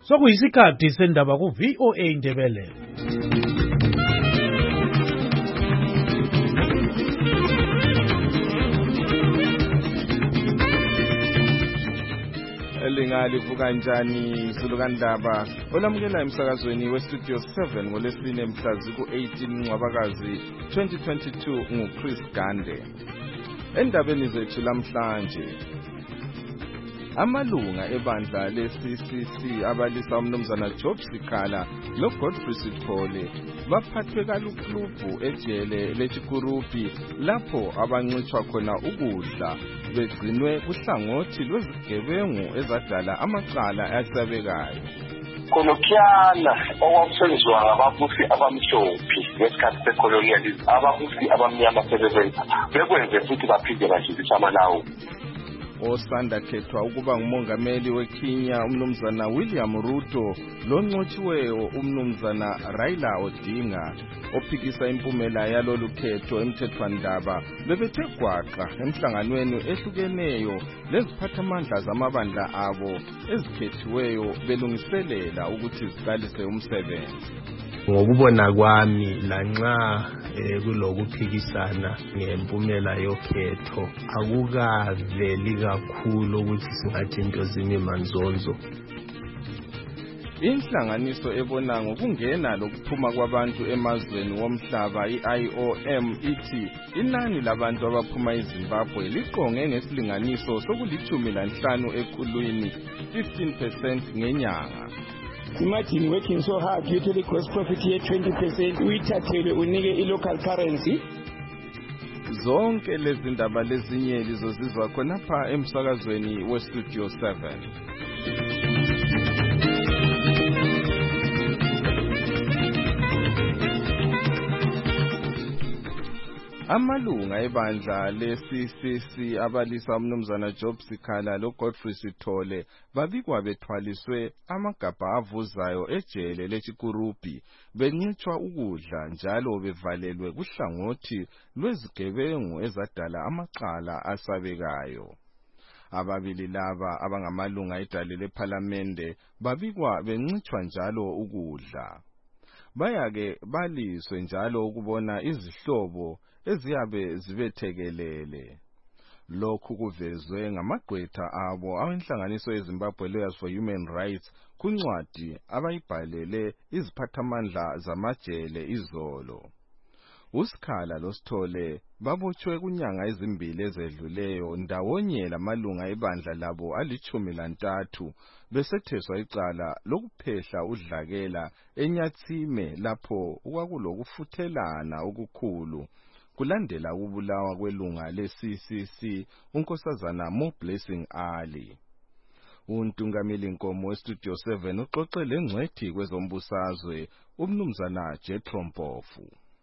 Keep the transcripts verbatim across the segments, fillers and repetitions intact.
Sokuyisikhathi sendaba ku V O A Indebele. Elingali vuka njani Zulukandaba olamukela emsakazweni we Studio seven ngolesine mhlazi ku eighteen Ncwabakazi twenty twenty-two nguChris Gande. Endabeni zethu lamhlanje, amalunga ebandla le-C C C abalisa umnumzana Job Sikhala noGodfrey Sithole baphathwe kalukulubu ejele leChikurupi lapho abancitshwa khona ukudla begcinwe kuhlangothi lwezigebengu ezadala amacala asabekayo. Konokiana okwakusenziwa ngababusi abamhlophe ngesikhathi secolonialism, ababusi abamnyama sebebenza bekwenze futhi baphinde bajikisa amalawu. Osanda khethwa ukuba ngumongameli weKenya umnumzana William Ruto loncotshiweyo umnumzana Raila Odinga ophikisa impumela yalolu khetho emthethwandaba bebethe gwaqa emhlanganweni ehlukeneyo leziphathamandla zamabandla abo ezikhethiweyo belungiselela ukuthi ziqalise umsebenzi. Ngokubona kwami lanxa eh, kulokuphikisana ngempumela yokhetho akukaveli kakhulu ukuthi singathi into zimi manzonzo. Inhlanganiso ebona ngokungena lokuphuma kwabantu emazweni womhlaba i-I O M ithi inani labantu abaphuma eZimbabwe liqonge ngesilinganiso sokulithumi lanhlanu ekhulwini fifteen percent ngenyanga. Imagine working so hard, you take gross profit here twenty percent, uyithathele unike i-local currency. Zonke lezi ndaba lezinye lizozizwa khonapha emsakazweni we Studio seven. Amalunga ebandla le-C C C abalisa umnumzana Job Sikhala loGodfrey Sithole babikwa bethwaliswe amagabha avuzayo ejele leChikurupi bencitshwa ukudla njalo bevalelwe kuhlangothi lwezigebengu ezadala amacala asabekayo. Ababili laba abangamalunga edale lePhalamende babikwa bencitshwa njalo ukudla. Bayake baliswe njalo ukubona izihlobo eziyabe zibethekelele. Lokhu kuvezwe ngamagqwetha abo awenhlanganiso yeZimbabwe Lawyers for Human Rights kuncwadi abayibhalele iziphathamandla zamajele izolo. Usikhala loSithole babotshwe kunyanga ezimbili ezedluleyo ndawonye lamalunga ebandla labo alichumi lantathu besetheswa icala lokuphehla udlakela eNyatsime lapho okwakulokufuthelana okukhulu kulandela ukubulawa kwelunga le-C C C unkosazana Mo Blessing Ali. Untungameli Nkomo weStudio seven uxoxe lengcwethi kwezombusazwe umnumzana Jethro Mpofu.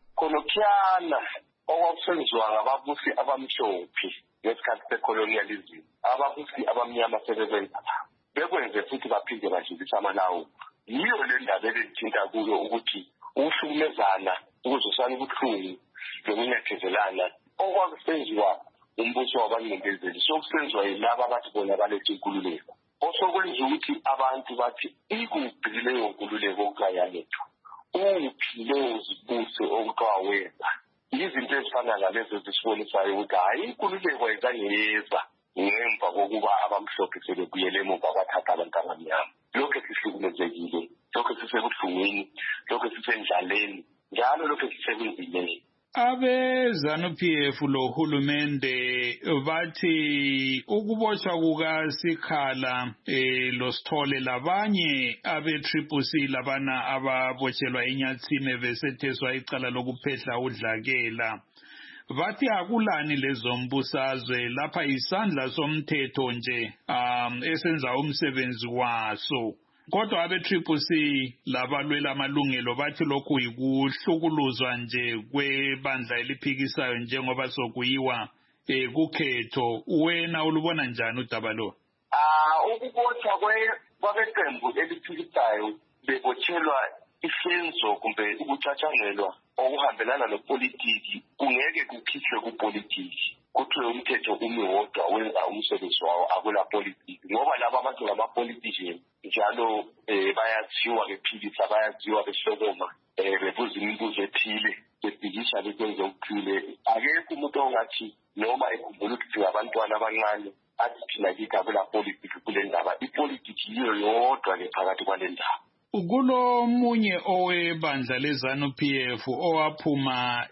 Konokiana okwakusenziwa ngababusi abamhlophe ngesikhathi secolonialism, ababusi abamnyama sebebenza bekwenze futhi baphinde bajikisa amalawu. Yiyo le ndaba elithinta kuyo ukuthi ukuhlukumezana ukuzwisana ubuhlungu lokunyathezelana okwakusenziwa umbuso wabanqindezeli sokusenziwa yilaba abathi bona baletha inkululeko. Osokwenza ukuthi abantu bathi ikuphi leyo nkululeko okuyalethwa, uphi leyo zibuso okuqhawenza. Izinto ezifana nalezo zisibonisayo ukuthi hayi inkululeko ayizangeyeza ngemva kokuba abamhlophe sebebuyele emuva bathatha abantu abamnyama. Lokho sihlukumezekile, lokho sisebuhlungwini, lokho sisendlaleni, njalo lokho sisebunzimeni. Abe ZANU P F lo hulumende bathi ukubotshwa kukaSikhala eh loSithole labanye abe Triple C labana ababotshelwa eNyatsime besetheswa icala lokuphehla udlakela. Bathi akulani lezombusazwe lapha isandla somthetho nje um esenza umsebenzi waso. Kodwa abe Triple C labalwela amalungelo bathi lokhu yikuhlukuluzwa nje kwebandla eliphikisayo njengoba sokuyiwa eh kukhetho. Wena ulubona njani udaba lo? Ah ukubotshwa kwabeqembu eliphikisayo bebotshelwa isenzo kumbe ukucatshangelwa okuhambelana nopolitiki kungeke kukhishwe kupolitiki. Kuthiwe umthetho umiwodwa wenza umsebenzi wawo akula politiki ngoba laba abantu ngamapolitician njalo eh bayaziwa bephikisa bayaziwa behlokoma eh bebuza imibuzo ethile bebhikisha bekwenza ukuthile akekho umuntu ongathi noma ekhumbula ukuthi abantwana abancane athi thina kithi akula politics kule ndaba ipolitics yiyo yodwa le phakathi kwale ndaba. Kulo munye owebandla leZANU P F owaphuma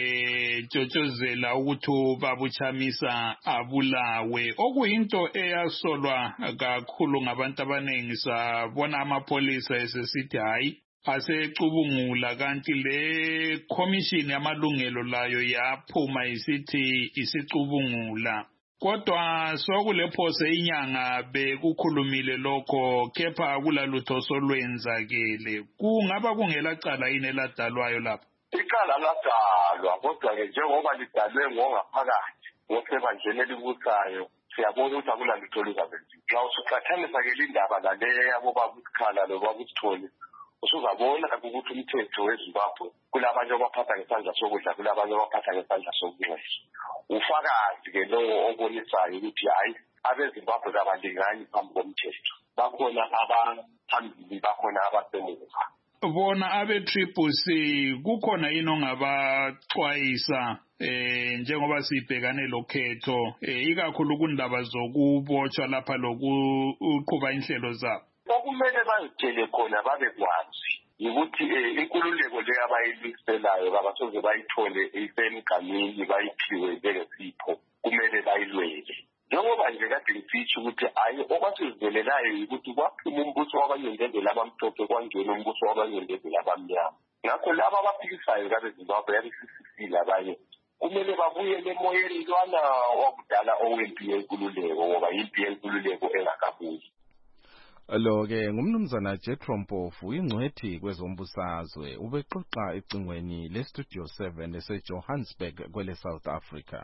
ejotshozela ukuthi babuchamisa abulawe okuyinto eyasolwa kakhulu ngabantu abaningi sabona amapolisa esesithi hayi asecubungula kanti le commission yamalungelo layo yaphuma isithi isicubungula. Kodwa sokulephose inyanga bekukhulumile lokho kepha akulalutho solwenzakele kungaba kungelacala yini eladalwayo lapha. Icala ladalwa kodwa ke njengoba lidalwe ngongaphakathi ngosebandleni elibusayo siyabona ukuthi akulalutho oluzakwenziwa. Xa usuqhathanisa ke lindaba nale yabo babusikhala lo babusithole usuzabona ukuthi umthetho weZimbabwe kulabanye abaphatha ngesandla sokudla kulabanye abaphatha ngesandla sokunxele. Ufakazi ke lo obonisayo ukuthi hayi abeZimbabwe kabalingani phambi komthetho. Bakhona abaphambili bakhona abasemuva. Bona abe-Triple C kukhona yini ongabaxwayisa eh njengoba sibhekane lokhetho eh ikakhulu kundaba zokubotshwa lapha lokuqhuba inhlelo zabo? Okumele bazitshele khona babekwazi ukuthi inkululeko le abayiliselayo babasoze bayithole isemgamini bayiphiwe njengesipho kumele bayilwele. Njengoba nje kade ngitsho ukuthi hayi okwasizelelayo ukuthi kwaphuma umbuso wabanyendezela abamhlophe kwangena umbuso wabanyendezela abamnyama. Ngakho laba abaphikisayo kabeZimbabwe yabisisile abanye kumele babuyele emoyeni lwana wakudala owempi yenkululeko ngoba impi yenkululeko engakabuyi. Lo-ke ngumnumzana Jethro Mpofu ingcwethi kwezombusazwe ubexoxa ecingweni leStudio seven eseJohannesburg kwele South Africa.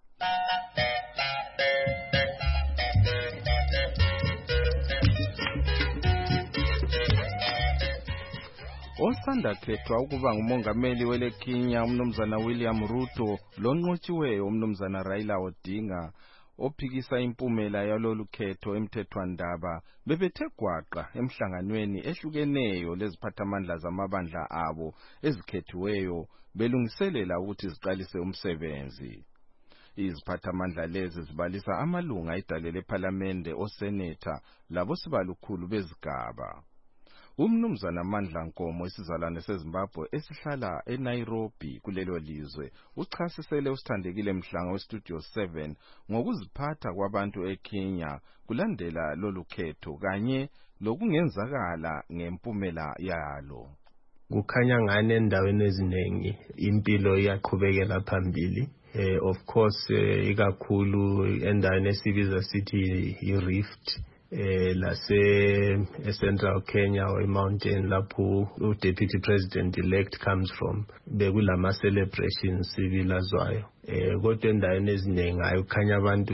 Osanda khethwa ukuba ngumongameli wele Kenya umnumzana William Ruto lonqotshiweyo umnumzana Raila Odinga ophikisa impumela yalolu khetho emthethwandaba bebethe gwaqa emhlanganweni ehlukeneyo leziphathamandla zamabandla abo ezikhethiweyo belungiselela ukuthi ziqalise umsebenzi. Iziphathamandla lezi zibalisa amalunga edale lePhalamende oseneta labo sibalukhulu bezigaba. Umnumzana Mandla Nkomo isizalwane seZimbabwe esihlala eNairobi kulelo lizwe uchasisele usithandekile Mhlanga weStudio seven ngokuziphatha kwabantu eKenya kulandela lolu khetho kanye lokungenzakala ngempumela yalo. Kukhanya ngane endaweni eziningi impilo iyaqhubekela phambili. Eh, of course eh, ikakhulu endaweni esibiza sithi iRift eh lase Central Kenya or mountain lapho u deputy president elect comes from bekulama celebrations sibilazwayo eh kodwa endaweni eziningi ayikhanya abantu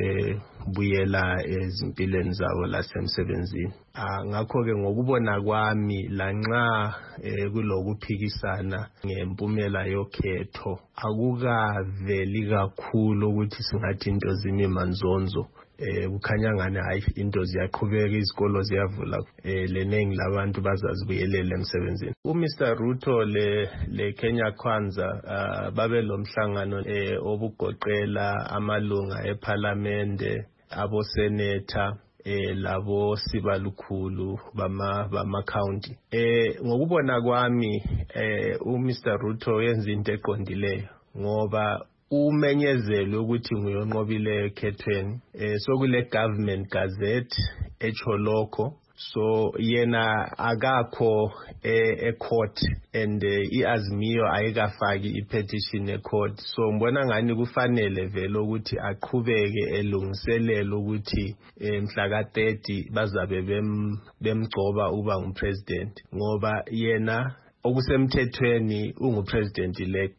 sebebuyela ezimpilweni zabo lasemsebenzini. Ah ngakho ke ngokubona kwami lanxa eh kulokuphikisana ngempumela yokhetho akukaveli kakhulu ukuthi singathi into zimi manzonzo. Eh kukhanya ngane hayi into ziyaqhubeka izikolo ziyavula eh lenengi labantu bazazibuyelele emsebenzini. uMr Ruto le le Kenya Kwanza uh, babe lomhlangano eh obugoqela amalunga ePhalamende aboseneta eh labo sibalukhulu bama bama county. Eh ngokubona kwami eh uMr Ruto yenza into eqondileyo ngoba umenyezelo ukuthi nguyonqobile ekhethweni eh sokule government gazette echoloko so yena akakho e court and iAzimio ayikafaki ipetition ecourt so ngibona ngani kufanele vele ukuthi aqhubeke elungiselela ukuthi mhla ka thirty bazabe bemgcoba uba ngupresident ngoba yena okusemthethweni ungupresident elect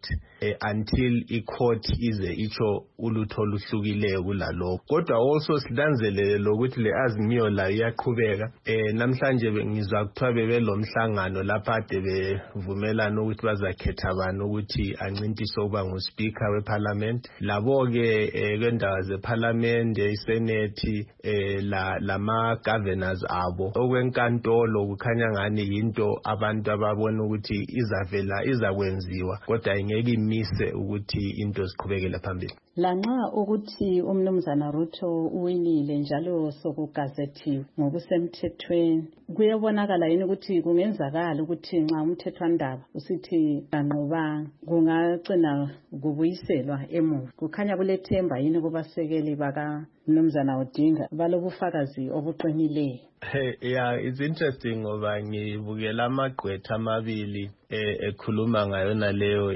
eh, until i-court ize icho ulutho oluhlukileyo kulalokho. Kodwa also silanzelele lokuthi le azimiyo la iyaqhubeka. Eh, namhlanje ngizwa kuthiwa bebelomhlangano lapha ade bevumelana ukuthi bazakhetha abantu ukuthi ancintiswe ukuba nguSpeaker weParliament. Labo-ke eh, kwendawo zeParliament, iSenate, eh, la lama governors abo okwenkantolo kukhanya ngani yinto abantu ababona ukuthi izavela izakwenziwa kodwa ingeke imise ukuthi into ziqhubekele phambili. Lanxa ukuthi umnumzana Ruto uwinile njalo sokugazethiwe ngokusemthethweni, kuyabonakala yini ukuthi kungenzakala ukuthi nxa umthethwandaba usithi banqobanga kungagcina kubuyiselwa emuva? Kukhanya kulethemba yini kubasekeli baka Mnumzana Odinga balobufakazi obuqinileyo? Hey, yeah, it's interesting ngoba ngibukela amagqwetha amabili ekhuluma ngayo naleyo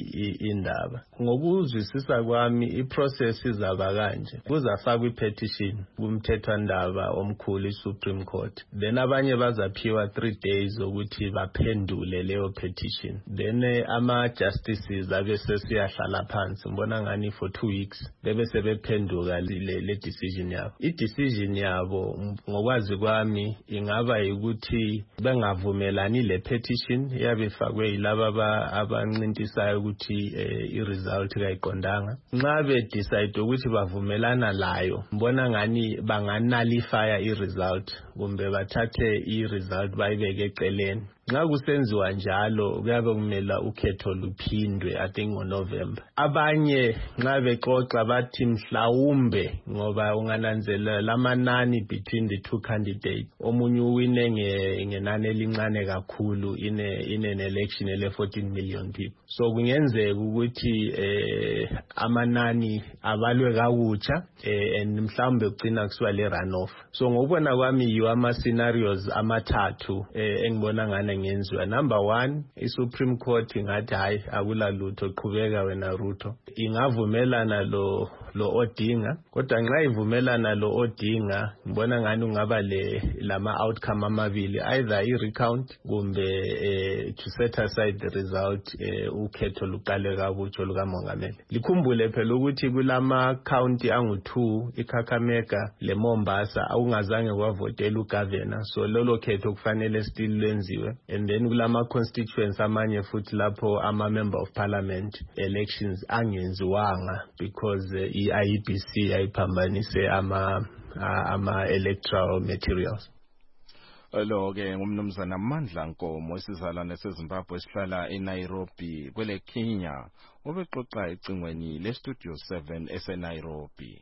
indaba. Ngokuzwisisa kwami iprocess izaba kanje. Kuzafakwa ipetition kumthethwandaba omkhulu iSupreme Court. Then abanye bazaphiwa three days ukuthi baphendule leyo petition. Then ama justices abese siyahlala phansi ngibona ngani for two weeks bebe sebephenduka le decision yabo. I decision yabo ngokwazi kwami ingaba ukuthi bengavumelani le petition yabe ifakwe yilaba abancintisayo ukuthi i-result kayiqondanga. Nxa be decide ukuthi bavumelana layo ngibona ngani banganalifya i-result kumbe bathathe i-result bayibeke eceleni. Nxa kusenziwa njalo kuyabe kumela ukhetho luphindwe I think ngoNovember. Abanye nxa bexoxa bathi mhlawumbe ngoba ungananzela lamanani between the two candidates omunye uwine ngenani elincane kakhulu in in an election ele fourteen million people. So kungenzeka ukuthi eh amanani abalwe kakutsha eh and mhlawumbe ugcina kusiwa le runoff. So ngokubona kwami yiwa ama scenarios amathathu eh engibona ngane ngenziwa. Number one, iSupreme Court ingathi hayi akula lutho qhubeka wena Ruto. Ingavumelana lo lo Odinga kodwa nxa ivumelana lo Odinga ngibona ngani ungaba le lama outcome amabili either i recount kumbe eh, to set aside the result eh, ukhetho luqale kabutsho lukamongameli. Likhumbule phela ukuthi kulama county angu two iKhakamega le Mombasa awungazange kwavotela ugovernor so lolo khetho kufanele still lenziwe. And then kulama constituents amanye futhi lapho ama member of parliament elections angenziwanga because uh, I E B C ayiphambanise ama uh, ama electoral materials. Lo ke ngumnumzana Mandla Nkomo isizalwane seZimbabwe esihlala eNairobi kwele Kenya obexoxa ecingweni le Studio seven eseNairobi.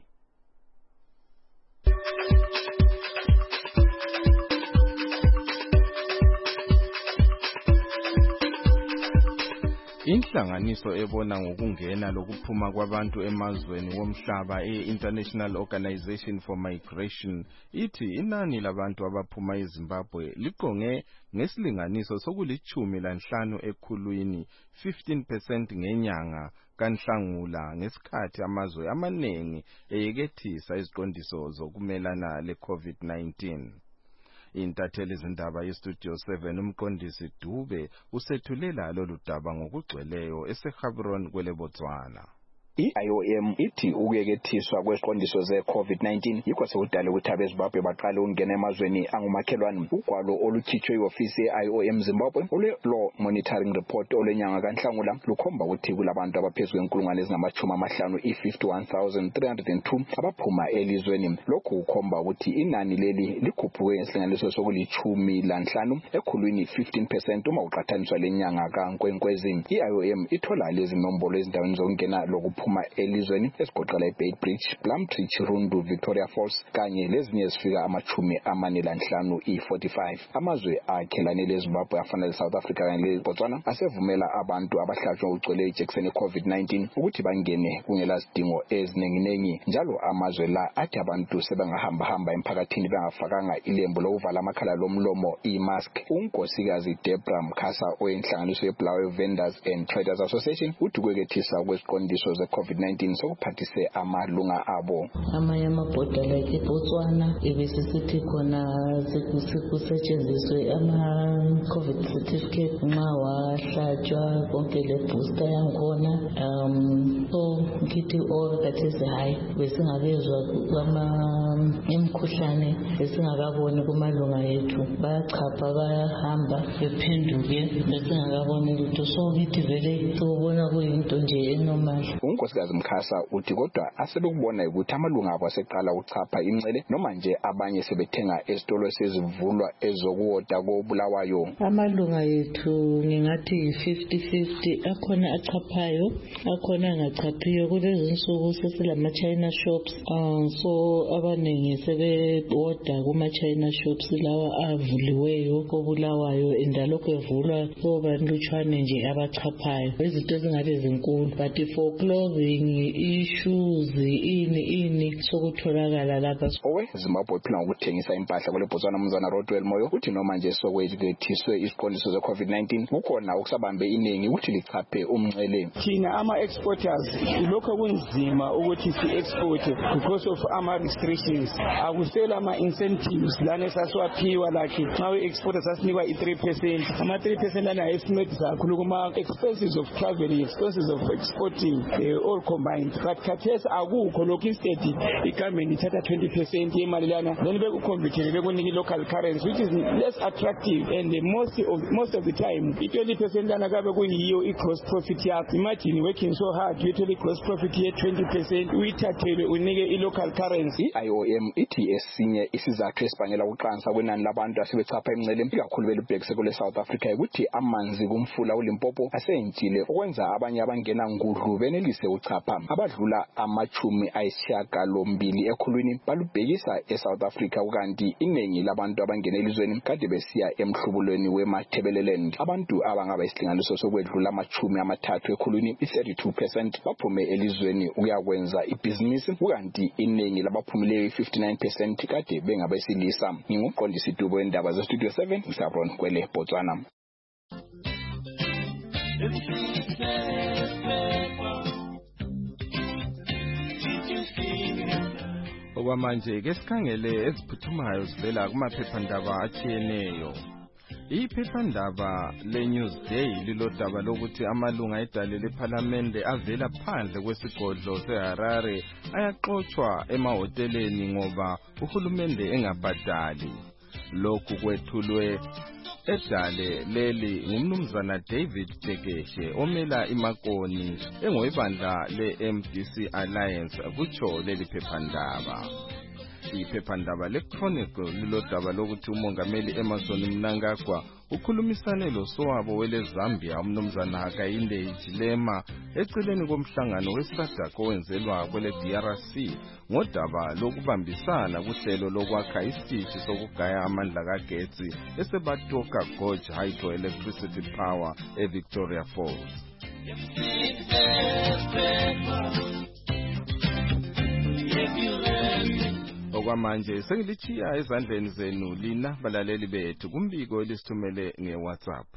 Inhlanganiso ebona ngokungena lokuphuma kwabantu emazweni womhlaba e-International Organization for Migration ithi inani labantu abaphuma eZimbabwe liqonge ngesilinganiso sokulithumi lanhlanu ekhulwini fifteen percent ngenyanga kanhlangula ngesikhathi amazwe amanengi eyekethisa iziqondiso zokumelana le-COVID nineteen. Intatheli izindaba yeStudio seven umqondisi Dube usethulela lolu daba ngokugcweleyo eseGaborone kwele Botswana. I-I O M ithi ukuyekethiswa kwesiqondiso ze-COVID nineteen yikho sekudala ukuthi abeZimbabwe baqale ukungena emazweni angumakhelwane. Ugwalo olukhitshwe i-ofisi ye-I O M Zimbabwe ule-Law Monitoring Report olenyanga kanhlangula lukhomba ukuthi kulabantu abaphezu kwenkulungwane ezingamashumi amahlanu i-fifty-one thousand three hundred two abaphuma elizweni. Lokhu kukhomba ukuthi inani leli likhuphuke ngesilinganiso sokulithumi lanhlanu ekhulwini fifteen percent uma uqathaniswa lenyanga kaNkwenkwezi. I-I O M ithola lezi nombolo ezindaweni zokungena lokuphu phuma elizweni esigoqela iBait Bridge, Plumtree, Chirundu, Victoria Falls kanye lezinye ezifika amachumi amane lanhlanu i-forty-five. Amazwe akhelane leZimbabwe afana leSouth Africa kanye leBotswana asevumela abantu abahlatshwa ugcwele ijekiseni COVID nineteen ukuthi bangene kungela sidingo ezinenginengi. Njalo amazwe la athi abantu sebengahamba hamba emphakathini bengafakanga ilembu lokuvala amakhala lomlomo i-mask. Unkosikazi Debra Mkhasa oyenhlanganiso yeBulawayo Vendors and Traders Association uthi kwekethisa kwesiqondiso ze covid nineteen sokuphathise amalunga abo. Amanye amabhoda like eBotswana ebesisithi khona sekusetshenziswe ama-COVID certificate nxa wahlatshwa konke le booster yankhona. Um, so ngithi all kathesi hayi besingakezwa imikhuhlane besingakaboni kumalunga ethu bayachapha bayahamba bephenduke besingakaboni lutho so ngithi vele sobona kuyinto nje enormal. uNkosikazi Mkhasa uthi kodwa asebekubona ukuthi amalunga abo aseqala ukuchapha incele noma nje abanye sebethenga esitolo sezivulwa ezokuwoda koBulawayo. Amalunga ethu ngingathi fifty fifty akhona achaphayo akhona angachaphiyo kulezi insuku sesilama China shops uh, so abaningi sebewoda kuma China shops lawa avuliweyo koBulawayo endalo kwevulwa so banlutshwane nje abachaphayo izinto ezingabe zinkulu but for clothing issues ini ini sokutholakala lapha. Owe Zimbabwe phela ngokuthengisa impahla kule Botswana Mzana Rodwell Moyo uthi noma nje sokwethiswe isiqondiso ze covid nineteen kukhona ukusabambe iningi ukuthi lichaphe umncele. Thina ama exporters lokho kunzima ukuthi si export because of ama restrictions. Akusela ama incentives lana sasiwaphiwa like nxa we exporters sasinikwa i three percent ama three percent lana esincedisa kakhulu kuma expenses of traveling, expenses of exporting uh, all combined. But khathesi akukho lokho instead igovernment ithatha twenty percent yemali lana then bekuconvert bekuniki local currency which is less attractive and the most of most of the time i twenty percent lana kabe kuyiyo i gross profit yakho. Imagine working so hard you tell gross profit ye twenty percent uyithathele unike i local currency. I O M ithi esinye isizathu esibangela ukuqansa kwenani labantu asebechapha imncele ikakhulu belibhekise kule South Africa ukuthi amanzi kumfula uLimpopo asentshile okwenza abanye abangena ngudlu benelise uchapha abadlula amachumi ayisishiyagalombili ekhulwini balubhekisa eSouth Africa ukanti iningi labantu abangena elizweni kade besiya emhlubulweni weMathebeleland. Abantu abangaba isilinganiso sokwedlula amachumi amathathu ekhulwini i thirty-two percent baphume elizweni ukuyakwenza ibhizinisi ukanti iningi labaphumileyo fifty-nine percent kade bengabesilisa. Nginguqondisi Dubo endaba ze Studio seven Sabron kwele Botswana. Okwamanje ke sikhangele eziphuthumayo sivela kumaphephandaba atshiyeneyo. Iphephandaba leNewsday lilodaba lokuthi amalunga edale lePhalamende avela phandle kwesigodlo seHarare ayaxoxwa emahoteleni ngoba uhulumende engabhadali. Lokhu kwethulwe edale leli ngumnumzana David Tekeshe omela iMakoni engoyibandla le-M D C Alliance kutsho leli phephandaba. Iphephandaba leChronicle lilodaba lokuthi umongameli Emmerson Mnangagwa ukhulumisane losowabo wele Zambia umnumzana Hakainde Hichilema eceleni komhlangano weSADC owenzelwa kwele D R C ngodaba lokubambisana kuhlelo lokwakha isiteshi sokugaya amandla kagetsi eseBatoka Gorge Hydroelectricity Power eVictoria Falls. Okwamanje sengilichiya ezandleni zenu lina balaleli bethu kumbiko elisithumele ngeWhatsApp.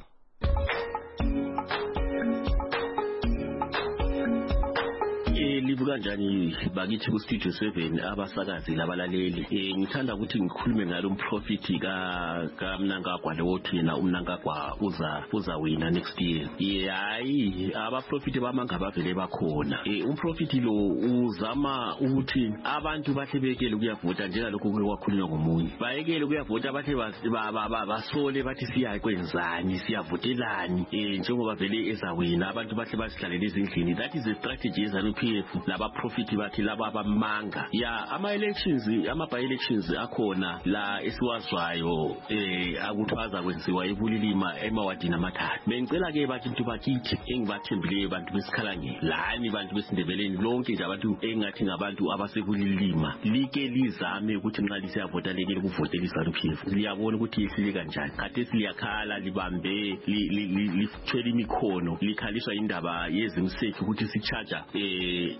Libuka njani bakithi ku Studio seven abasakazi labalaleli. Eh ngithanda ukuthi ngikhulume ngalo umprofit ka kaMnangagwa lowothi yena uMnangagwa uza uza wina next year. Eh hayi aba profit bamanga bavele bakhona. Eh umprofit lo uzama ukuthi abantu bahle bekele ukuyavota njengalokho kwakhulunywa ngomunye. Bayekele ukuyavota bahle basole bathi siya kwenzani siyavotelani. Eh njengoba vele ezawina abantu bahle basihlalele ezindlini. That is a strategy ezanu P F laba profit bathi laba abamanga ya ama elections ama by elections akhona la esiwazwayo eh akuthwaza kwenziwa ebulilima emawadini amathathu. Bengicela ke bathi into bakithi engibathembileyo abantu besikhalangeni lani bantu besindebeleni lonke nje abantu engathi ngabantu abasebulilima like lizame ukuthi nxa lisiyavota lekele kuvotela iZanu P F liyabona ukuthi isile kanjani kade siliyakhala libambe lithwele imikhono likhaliswa indaba yezimsethi ukuthi sicharger eh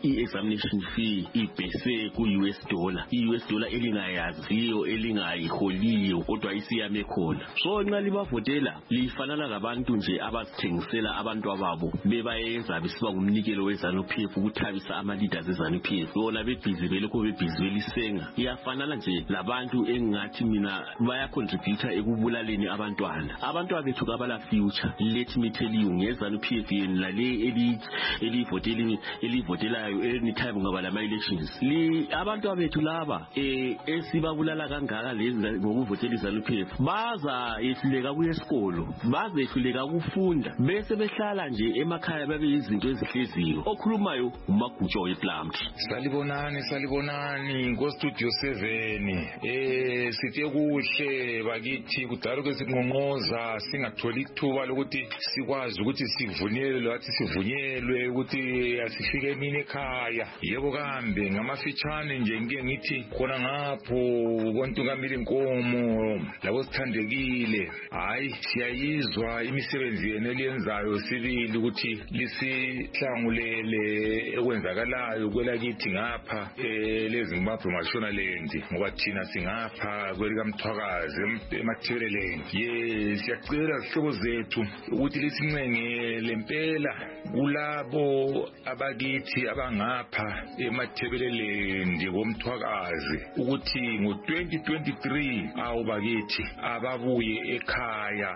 i-examination fee ibhese ku-U S dollar, i-U S dollar elingayaziyo elingayiholiyo kodwa isiyame khona. So nxa libavotela lifanana labantu nje abazithengisela abantu ababo bebayenza besiba ngumnikelo we-ZANU-P F ukuthabisa ama-leaders e-ZANU-P F. Bona bebhizi belokho bebhizi belisenga. Iyafanana nje labantu engathi mina bayacontributor ekubulaleni abantwana. Abantwana bethu kabala future. Let me tell you, nge-ZANU-P F yeni lale eli elivoteli elivotelayo anytime ngaba lama elections. Li abantu abethu laba eh esibabulala kangaka lezi ngokuvotela i-ZANU-P F baza yehluleka kuyesikolo, baza yehluleka ukufunda bese behlala nje emakhaya babe izinto ezihleziyo. Okhulumayo uMagutsho wePlumd. Salibonani salibonani ngo studio seven. Eh sithe kuhle bakithi kudala ke sinqonqoza singatholi ithuba lokuthi sikwazi ukuthi sivunyelwe lathi sivunyelwe ukuthi asifike nini ekhaya. Yebo kambe ngamafitshane nje ngike ngithi khona ngapho kontungamile inkomo labo sithandekile. Hayi siyayizwa imisebenzi yenu eliyenzayo sibili ukuthi lisihlangulele ekwenzakalayo kwelakithi ngapha leZimbabwe Mashonaland ngoba thina singapha kwelikamthwakazi emathebeleleni. Ye siyacela sihlobo zethu ukuthi lisincenge lempela kulabo abakithi abangapha emathebeleleni komthwakazi ukuthi ngo twenty twenty-three awu bakithi ababuye ekhaya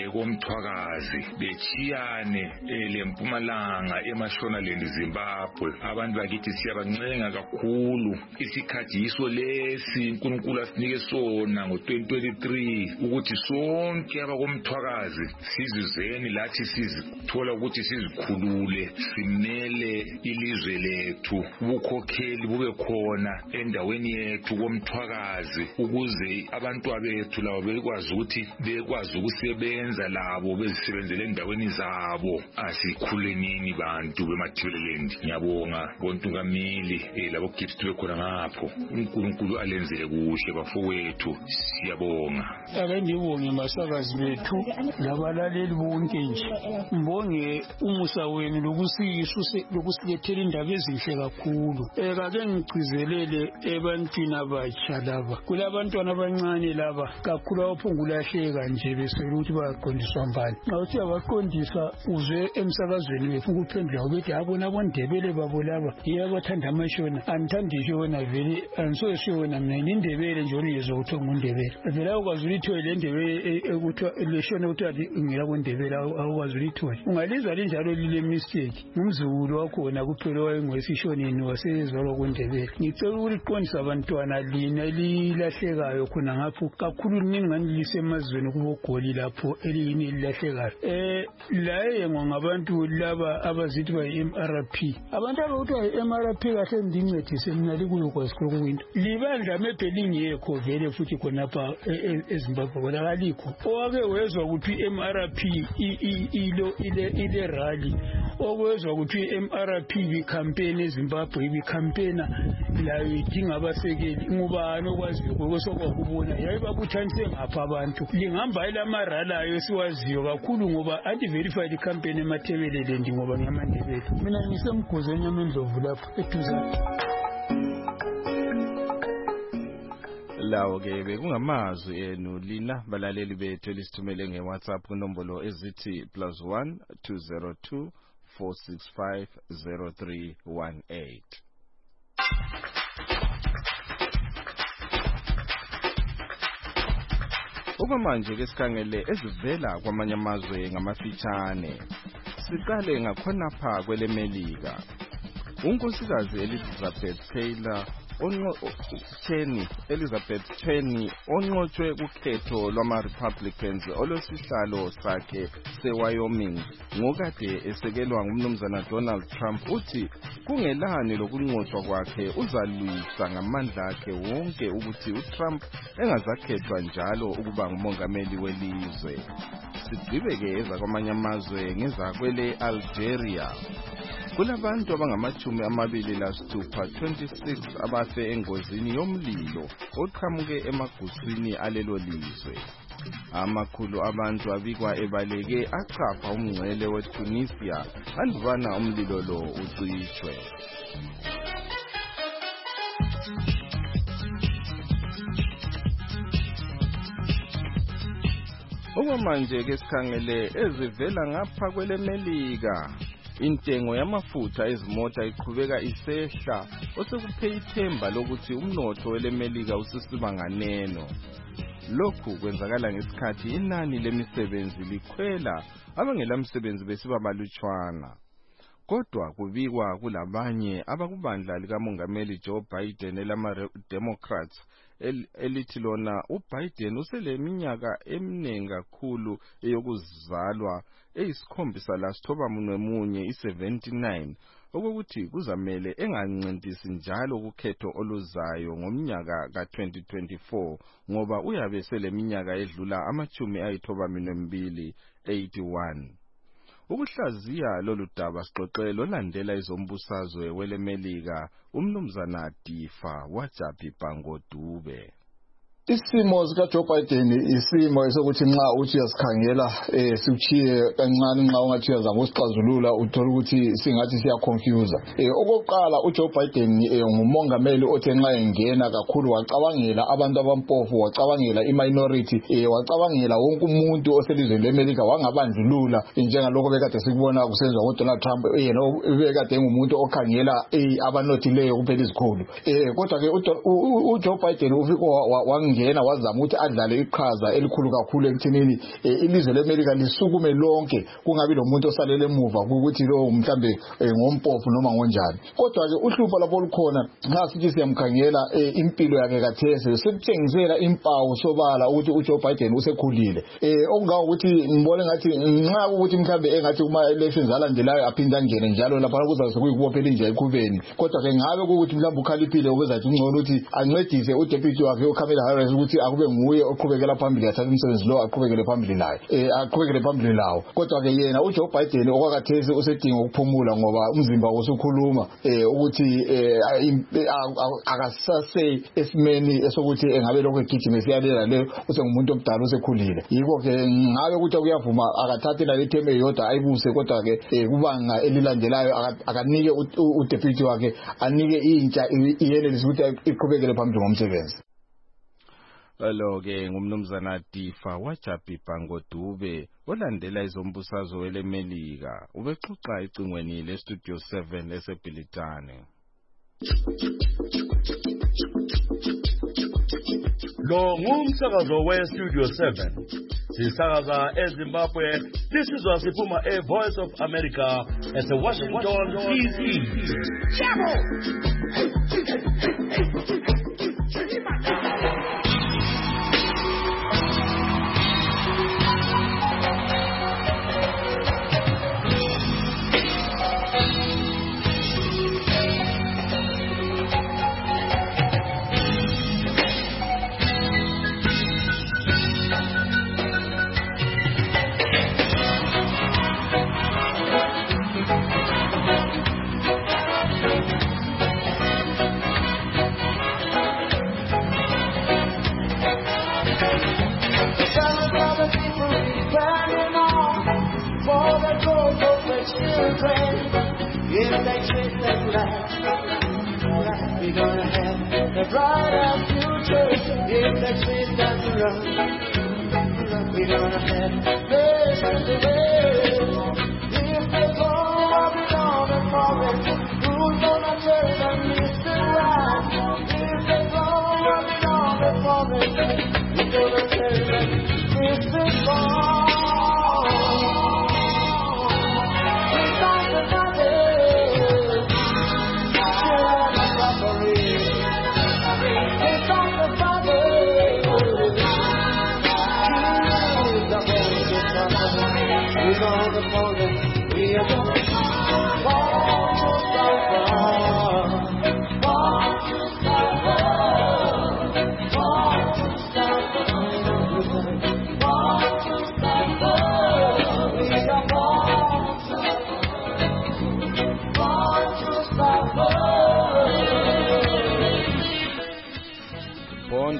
komthwakazi bechiyane leMpumalanga eMashonaland Zimbabwe. Abantu bakithi siyabancenga kakhulu, isikhathi yiso lesi uNkulunkulu asinike sona ngo twenty twenty-three ukuthi sonke abakomthwakazi sizizeni lathi sizithola ukuthi sizikhulule simele ilizwe lethu, ubukhokheli bube khona endaweni yethu komthwakazi ukuze abantu abethu labo bekwazi ukuthi bekwazi ukusebenza labo bezisebenzele endaweni zabo. Asikhulunini bantu bemathebeleleni. Ngiyabonga bontungamili labo kids bekhona ngapho. uNkulunkulu alenzele kuhle bafowethu, siyabonga. Ake ngibonge masakazi bethu labalaleli bonke nje. Ngibonge umusa wenu lokusiyisuse lokusilethela indaba ezinhle kakhulu. Eke ngigcizelele ebantwini abatsha laba. Kulabantwana abancane laba kakhulu abaphungulahleka nje besele ukuthi bayaqondiswa mbani. Nawuthi abaqondisa uzwe emsakazweni wethu ukuphendula ukuthi abona boNdebele babo laba iyabathanda amashona anithandi shona vele anso shona mina indebele nje oliyezwa ukuthi ngundebele vele ukwazi ulithola le ndebele ukuthi leshona ukuthi ngila boNdebele awukwazi ulithola ungalizwa linjalo lile mistake umzukulu wakhona kuphela wayengwesishoneni wasezalwa koNdebele. Ngicela ukuliqondisa abantwana lina lilahlekayo khona ngapho kakhulu ningani lisemazweni kubogoli lapho eliyini lilahlekayo. Eh laye ngabantu laba abazithi ba M R P. Abantu abawuthiwa i-M R P kahle ndincedise mina likuyo kwasikhulu kwinto. Libandla mebhelingi yekho vele futhi khonapha eZimbabwe kona kalikho. Owake wezwa ukuthi i-M R P ilo ile ile rally. Okwezwa ukuthi i-M R P bi campaign eZimbabwe bi campaign layo idinga abasekeli ngubani okwazi ukwesokwakubona yayibabuthanise ngapha abantu. Lingihamba elamaralayo siwaziyo kakhulu ngoba anti verified campaign emathebelele ndi ngoba ngiyamandebele. Mina ngisemgozweni yamendlovu lapho eduze. Lawo ke bekungamazwi enu lina balaleli bethu elisithumele ngeWhatsApp kunombolo ezithi plus one two zero two four six five zero three one eight. Okwamanje ke sikhangele ezivela kwamanye amazwe ngamafitshane. Siqale ngakhonapha kwelemelika. uNkosikazi Elizabeth Taylor Cheney Elizabeth Cheney onqotshwe ukhetho lwama-Republicans olwesihlalo sakhe seWyoming ngokade esekelwa ngumnumzana Donald Trump uthi kungelani lokunqotshwa kwakhe uzalwisa ngamandla akhe wonke ukuthi uTrump engazakhethwa njalo ukuba ngumongameli welizwe. Sigcibeke eza kwamanye amazwe ngeza kwele Algeria. Kulabantu abangamachumi amabili lasithupha twenty-six abafe engozini yomlilo oqhamuke emaguswini alelo lizwe. Amakhulu abantu abikwa ebaleke achapha umngcele weTunisia andubana umlilo lo ucishwe. Okwamanje ke sikhangele ezivela ngapha kwelemelika. Intengo yamafutha ezimota iqhubeka isehla osekuphe ithemba lokuthi umnotho welemelika usisiba nganeno. Lokhu kwenzakala ngesikhathi inani lemisebenzi likhwela abangela msebenzi besiba balutshwana. Kodwa kubikwa kulabanye abakubandla likamongameli Joe Biden elama Democrats el, elithi lona uBiden useleminyaka eminingi kakhulu eyokuzalwa eyisikhombisa lasithoba munwe munye i-seventy-nine okokuthi kuzamele engancintisi njalo kukhetho oluzayo ngomnyaka ka twenty twenty-four ngoba uyabe seleminyaka edlula amachumi ayithoba minwe mbili eighty-one. Ukuhlaziya lolu daba sixoxele olandela izombusazwe welemelika umnumzana Difa waJapi Bangodube. Isimo sika Joe Biden isimo esokuthi nxa uthi uyasikhangela eh sichiye kancane nxa ungathi uyazama usixazulula uthola ukuthi singathi siya confuse. Eh okokuqala uJoe Biden eh, ngumongameli othe nxa engena kakhulu wacabangela abantu abampofu, wacabangela iminority, eh wacabangela wonke umuntu oselizweni leMelika wangabandlulula njengalokho bekade sikubona kusenziwa ngoDonald Trump yena ubekade ngumuntu okhangela eh abanothileyo kuphela izikhulu. Eh kodwa ke uJoe Biden ufike wa ngena wazama ukuthi adlale iqhaza elikhulu kakhulu ekuthinini ilizwe leMelika lisukume lonke kungabi lomuntu osalele emuva ukuthi lo mhlambe ngompofu noma ngonjani. Kodwa ke uhlupho lapho lukhona nxa sithi siyamkhangela impilo yakhe kathese sekutshengisela impawu sobala ukuthi uJoe Biden usekhulile. Eh okungawo ukuthi ngibone ngathi nxa ukuthi mhlambe engathi kuma elections alandelayo aphinda ngene njalo lapha kuzaze kuyikubophela inje ekhubeni. Kodwa ke ngabe ukuthi mhlambe ukhaliphile ukuzathi ungcono ukuthi ancedise uDeputy wakhe uKamala Harris ukuthi akube nguye oqhubekela phambili athatha umsebenzi lo aqhubekele phambili naye eh aqhubekele phambili lawo. Kodwa ke yena uJoe Biden okwakathesi usedinga ukuphumula ngoba umzimba usukhuluma eh ukuthi eh akasase esimeni esokuthi engabe lokho egijima siyalela le usengumuntu omdala usekhulile. Yiko ke ngabe ukuthi kuyavuma akathathe la letheme yodwa ayibuse. Kodwa ke kubanga elilandelayo akanike uDeputy wakhe anike intsha iyenelisa ukuthi iqhubekele phambili ngomsebenzi. Lo ke ngumnumzana Difa waJapi Bangodube olandela izombusazwe welemelika ubexoxa icingweni le Studio seven eseBhilitane. Lo ngumsakazo we Studio seven sisakaza eZimbabwe lisizwa siphuma e Voice of America at Washington D C. If they treat them right, we're gonna have a brighter future. If they treat them wrong, we're gonna have this and the way. If they go up and on and forward, who's gonna tell them it's the right? If they go up and on and forward, who's gonna tell them it's the wrong? Thank you.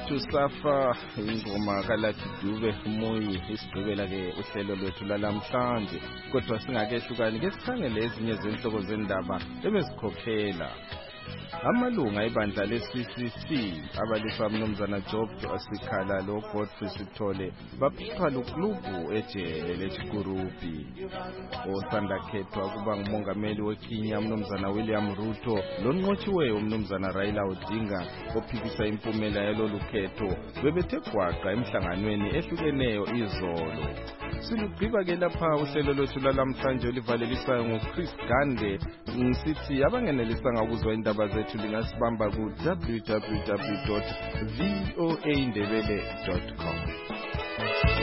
to Suffer ingoma kaLucky Dube Moyi isigqibela ke uhlelo lwethu lalamhlanje kodwa singakehlukani ke sikhangele ezinye zenhloko zendaba ebezikhokhela amalunga ebandla le-C C C abaliswa mnumzana Job Asikhala lo Godfrey Sithole baphiwa lukulubu ejele leChikurupi osanda khethwa kuba ngumongameli weKenya mnumzana William Ruto lonqotshiweyo mnumzana Raila Odinga ophikisa impumela yalolu khetho bebethe gwaqa emhlanganweni ehlukeneyo izolo. Silugqiba ke lapha uhlelo lwethu lalamhlanje olivalelisayo nguChris Gande ngisithi abangenelisanga ukuzwa indaba zethu lingasibamba ku w w w dot v o a ndebele dot com.